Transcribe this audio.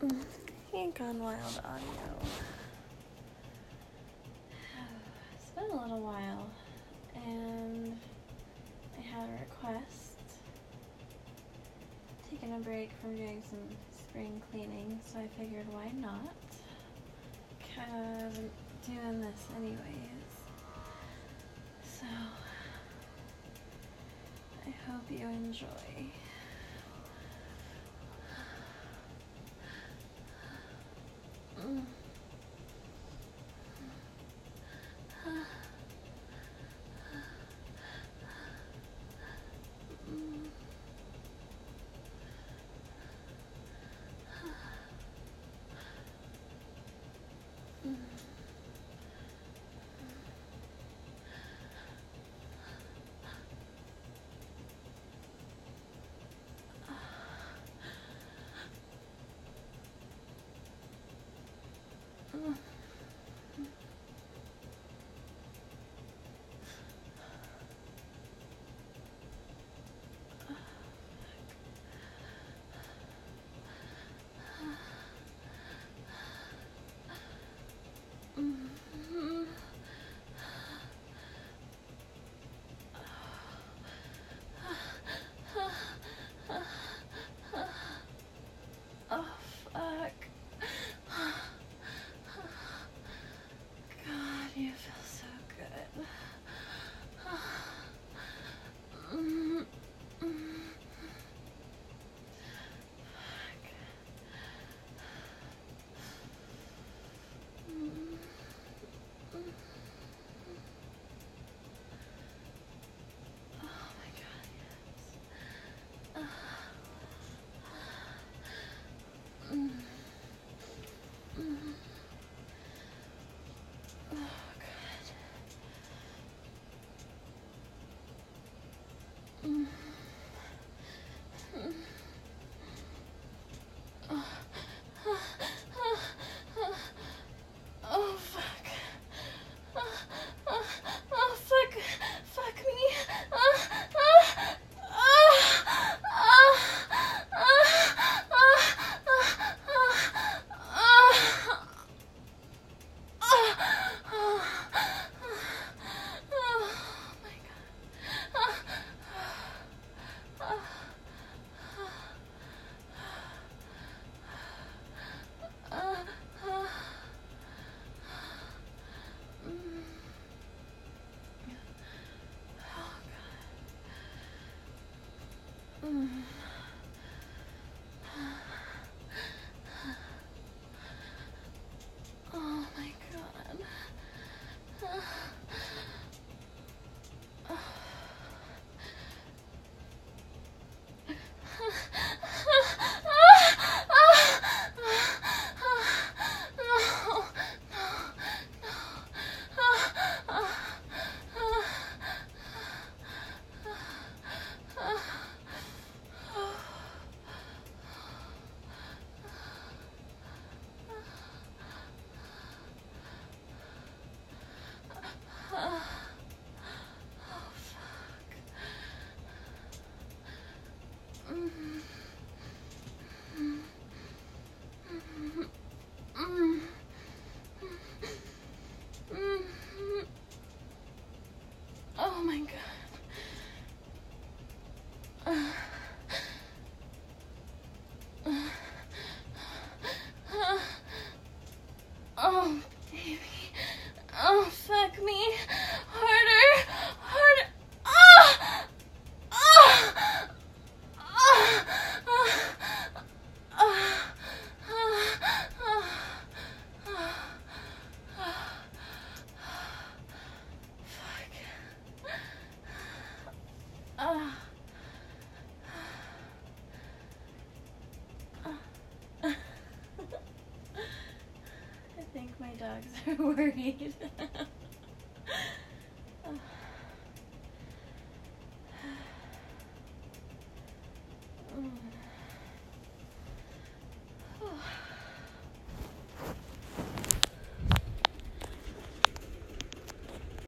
Hey, Gone Wild Audio. It's been a little while, and I had a request. Taking a break from doing some spring cleaning, so I figured why not? Because I'm doing this anyways. So, I hope you enjoy. Oh, fuck. God, you feel so good. Oh, fuck. Oh, fuck. Fuck me. Oh my god. Oh my god. Oh, baby. Oh, fuck me. Harder. Harder. Ah! Ah! Ah! I think my dogs are worried.